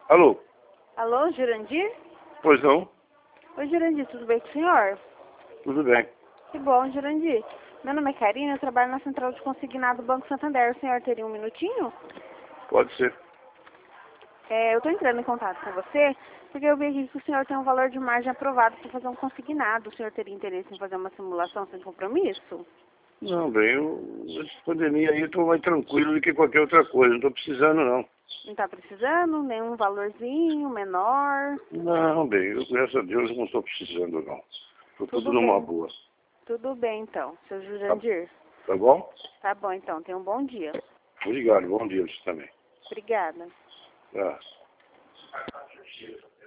Alô? Alô, Jurandir? Pois não? Oi, Jurandir, tudo bem com o senhor? Tudo bem. Que bom, Jurandir. Meu nome é Karina, eu trabalho na Central de Consignado do Banco Santander. O senhor teria um minutinho? Pode ser. Eu estou entrando em contato com você porque eu vi aqui que o senhor tem um valor de margem aprovado para fazer um consignado. O senhor teria interesse em fazer uma simulação sem compromisso? Não, bem, essa pandemia aí eu estou mais tranquilo do que qualquer outra coisa. Não estou precisando, não. Não está precisando? Nenhum valorzinho menor? Não, bem, eu, graças a Deus, não estou precisando, não. Estou tudo Tudo numa bem. boa. Tudo bem, então, seu Tá, Jurandir. tá bom? Tá bom, então. Tenha um bom dia. Obrigado. Bom dia você também. Obrigada. Tá.